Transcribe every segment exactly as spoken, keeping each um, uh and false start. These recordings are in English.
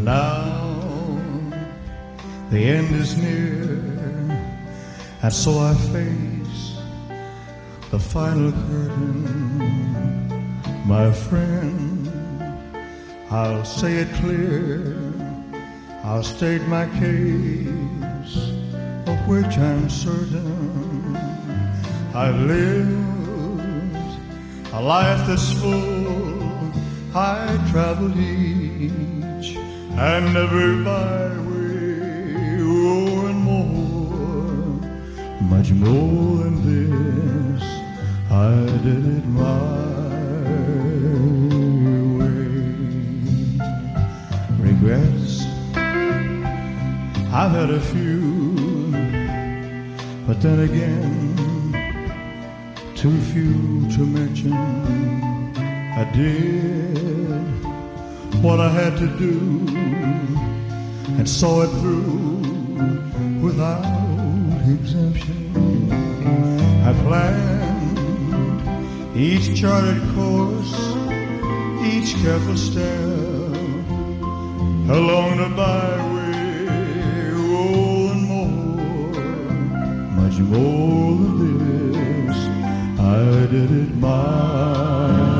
Now the end is near, and so I face the final curtain. My friend, I'll say it clear, I'll state my case, of which I'm certain. I've lived a life that's full, I traveled each and every byway, oh, and more, much more than this, I did it my way. Regrets, I've had a few, but then again, too few to mention. I did what I had to do and saw it through without exemption. I planned each charted course, each careful step along the byway, oh, and more, much more than this, I did it my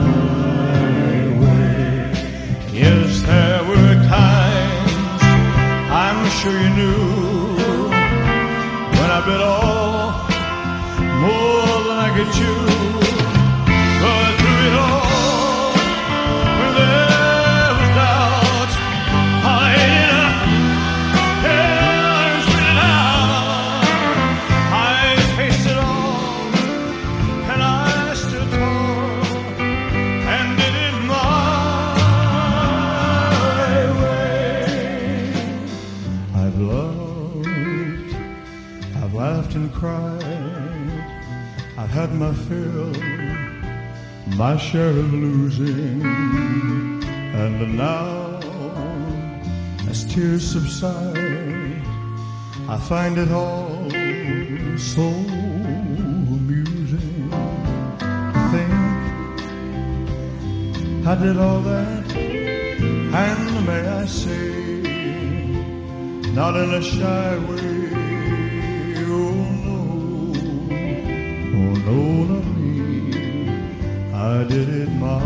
way. Yes, there were times, I'm sure you knew, when I bit off more than I could chew. But through it all, when there was doubt, I ate it up and spit it out. I faced it all, and I stood tall and did it my way. I've loved, I've laughed and cried, I've had my fill, my share of losing, and now, as tears subside, I find it all so amusing. Think I did all that, and may I say, not in a shy way, oh no, oh no, not me, I did it my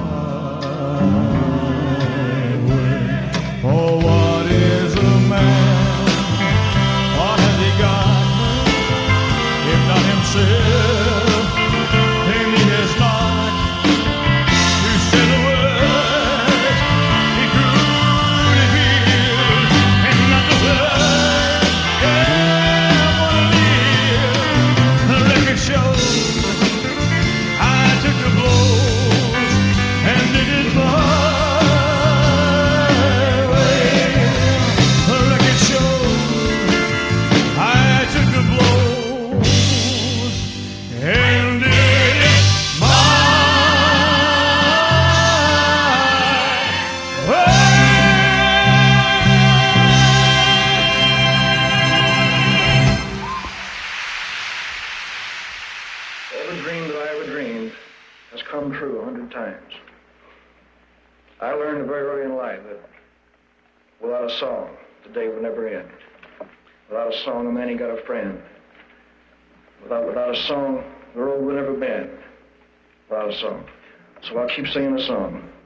way. For what is a man, what has he got, if not himself, then he has not to say the words he truly feels, and not the words, yeah, I wanna live. The record shows I took the blows and did it my way. The record shows I took the blows and did it my way. Every dream that I ever dreamed has come true a hundred times. I learned very early in life that without a song, the day would never end. Without a song, a man ain't got a friend. Without, without a song, the road would never bend. Without a song. So I'll keep singing the song.